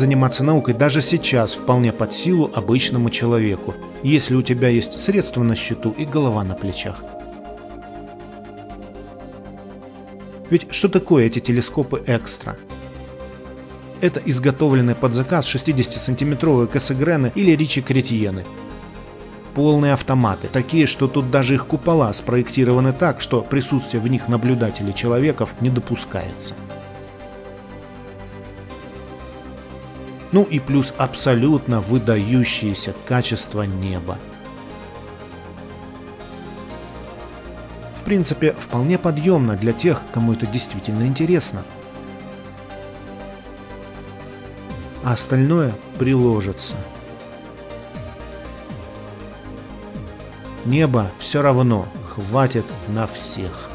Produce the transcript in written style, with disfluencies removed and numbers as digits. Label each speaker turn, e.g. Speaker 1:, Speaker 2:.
Speaker 1: Заниматься наукой даже сейчас вполне под силу обычному человеку, если у тебя есть средства на счету и голова на плечах. Ведь что такое эти телескопы «Экстра»? Это изготовленные под заказ 60-сантиметровые Кассегрены или Ричи-Кретьены. Полные автоматы, такие, что тут даже их купола спроектированы так, что присутствие в них наблюдателей человеков не допускается. Ну и плюс абсолютно выдающееся качество неба. В принципе, вполне подъемно для тех, кому это действительно интересно. А остальное приложится. Неба все равно хватит на всех.